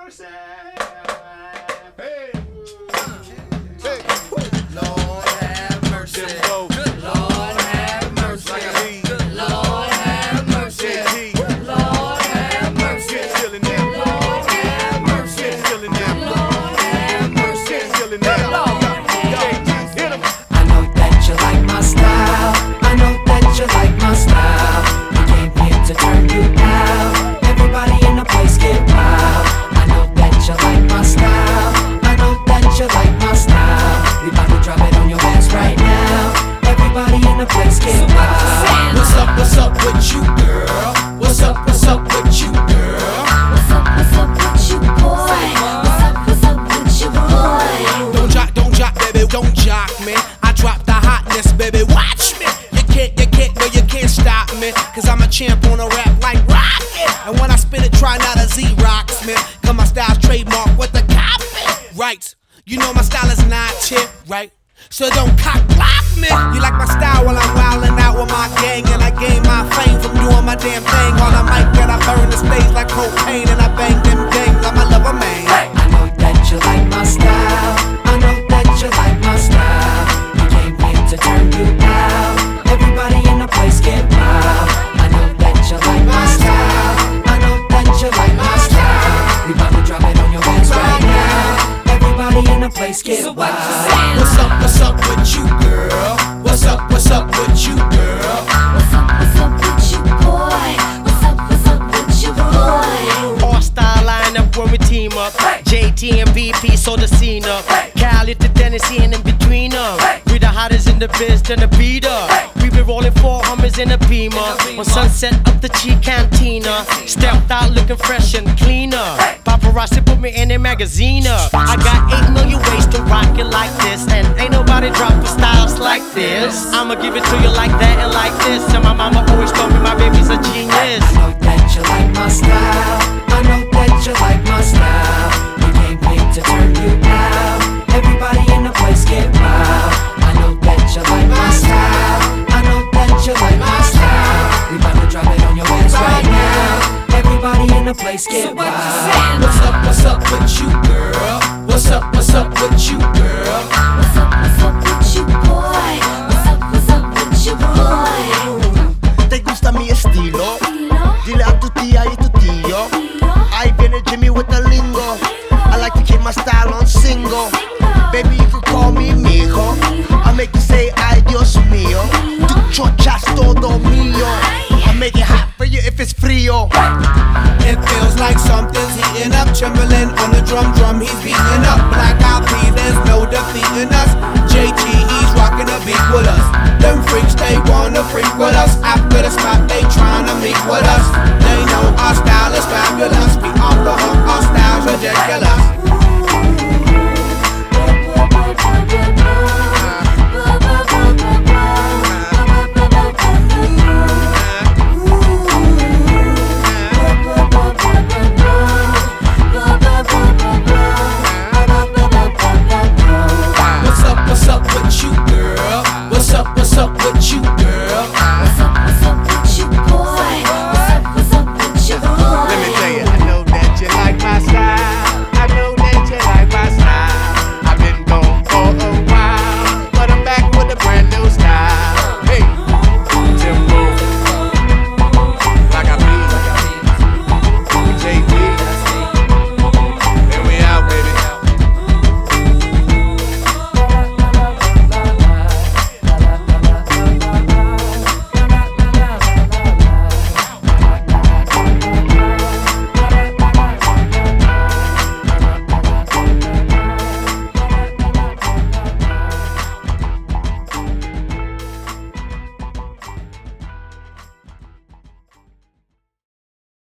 mercy. Hey. Lord have mercy. Good Lord have mercy. Good Lord have mercy. Good Lord have mercy. Good Lord have mercy. Good Lord have mercy. Good Lord have mercy. I know that you like my style. I know that you like my style. I came here to turn you out. Everybody in the place get wild. I know that you like my style. I know that you like my style. We about to drop it on your ass right now. Everybody in the place get wild. What's up with you, girl? What's up with you, girl? What's up with you, boy? What's up with you, boy? Don't jock, baby, don't jock me. I drop the hotness, baby, watch me. You can't stop me. Cause I'm a champ on a rap like Rocket. And when I spit it, try not to Z-Rocks me. Cause my style's trademark with the copy. Right, you know my style is not cheap, right? So don't cock block me. You like my style while I'm wildin' out with my gang. And I gain my fame from doing my damn thing on the mic. And I burn the stage like cocaine. And I bang them gangs, I'm a lover man. I know that you like my style. I know that you like my style. We came here to turn you out. Everybody in the place get wild. I know that you like my style. I know that you like my style. We about to drop it on your ass right now. Everybody in the place get wild. What's up with you, girl? What's up with you, girl? What's up with you, boy? What's up with you, boy? All star lineup when we team up. JT and BP, so the scene up. Cali to Tennessee and in between them. We the hottest in the biz, turn the beat up. We been rolling 4 Hummers in a Beamer. On Sunset up the Chi Cantina. Stepped out looking fresh and cleaner. Paparazzi put me in a magazine up. I got 8 million ways to rock it like this. And ain't nobody dropping styles like this. I'ma give it to you like that and like this. And my mama always told me my baby's a genius. I know that you like my style. I know that you like my style. We came here to turn you out. Everybody in the place get wild. I know that you like my style. I know that you like my style. We about to drop it on your ass right now. Everybody in the place get wild. What's up with you, girl? What's up with you, girl? What's up with you, boy? What's up with you, boy? ¿Te gusta mi estilo? Dile a tu tía y tu tío. Ahí viene Jimmy with the lingo. I like to keep my style on single. Baby, you can call me mijo. I make you say ay Dios mío. Tu chocha's todo mío. I make it hot for you if it's frío. It feels like something's heating up. Timberland on the drum, he's beating up. Black Eyed Peas, there's no defeating us. JT, he's rocking the beat with us. Them freaks, they wanna freak with us. After the spot, they tryna meet with us. They know our style is